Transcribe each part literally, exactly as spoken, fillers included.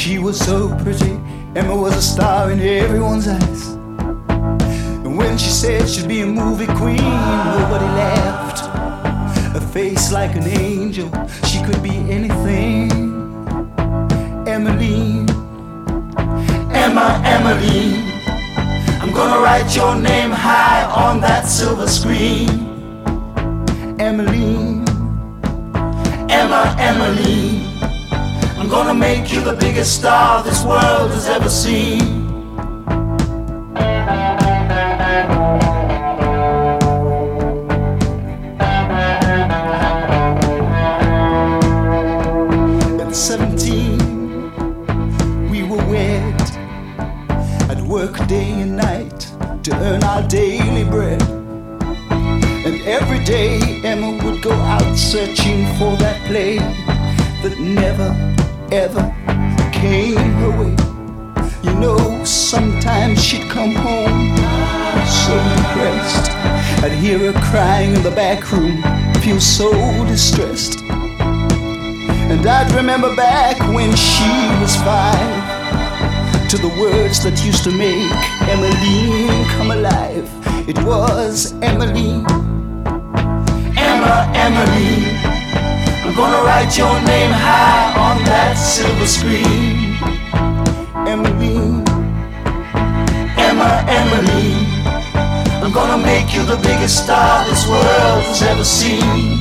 She was so pretty, Emma was a star in everyone's eyes. And when she said she'd be a movie queen, nobody laughed. A face like an angel, she could be anything. Emmeline, Emma, Emmeline, I'm gonna write your name high on that silver screen. Emmeline, Emma, Emmeline, I'm gonna make you the biggest star this world has ever seen. At seventeen, we were wed. I'd work day and night to earn our daily bread. And every day Emma would go out searching for that play that never, ever came her way. You know, sometimes she'd come home so depressed. I'd hear her crying in the back room, feel so distressed. And I'd remember back when she was five, to the words that used to make Emmeline come alive. It was Emmeline, Emma, Emmeline, I'm gonna write your name high on that silver screen. Emmeline, Emma, Emmeline, I'm gonna make you the biggest star this world has ever seen.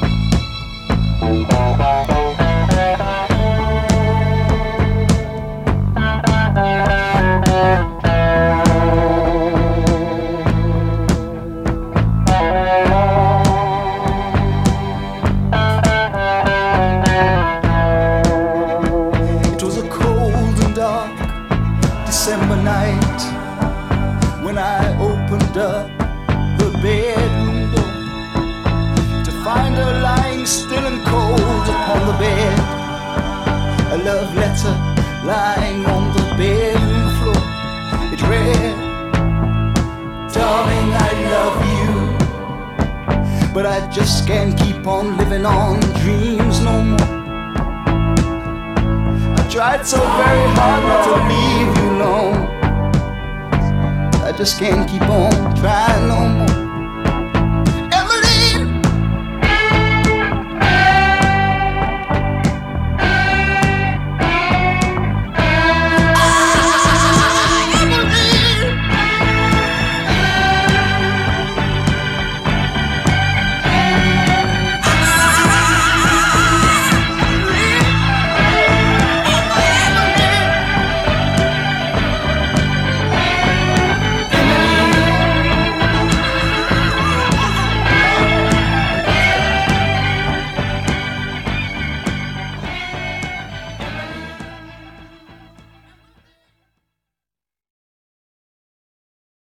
December night, when I opened up the bedroom door to find her lying still and cold upon the bed. A love letter lying on the bedroom floor. It read, darling, I love you, but I just can't keep on living on dreams no more. Tried so very hard not to leave you alone. I just can't keep on trying no more.